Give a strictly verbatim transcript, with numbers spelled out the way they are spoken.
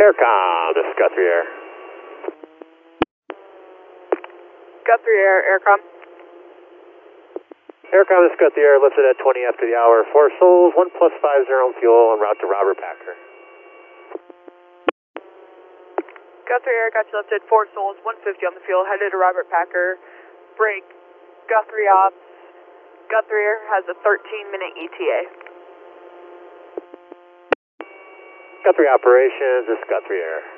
Aircom, this is Guthrie Air. Guthrie Air, Aircom. Aircom, this is Guthrie Air, lifted at twenty after the hour. Four souls, one plus five zero on fuel, en route to Robert Packer. Guthrie Air, got you lifted, four souls, one fifty on the fuel, headed to Robert Packer. Break, Guthrie Ops. Guthrie Air has a thirteen minute E T A. Guthrie Operations, this is Guthrie Air.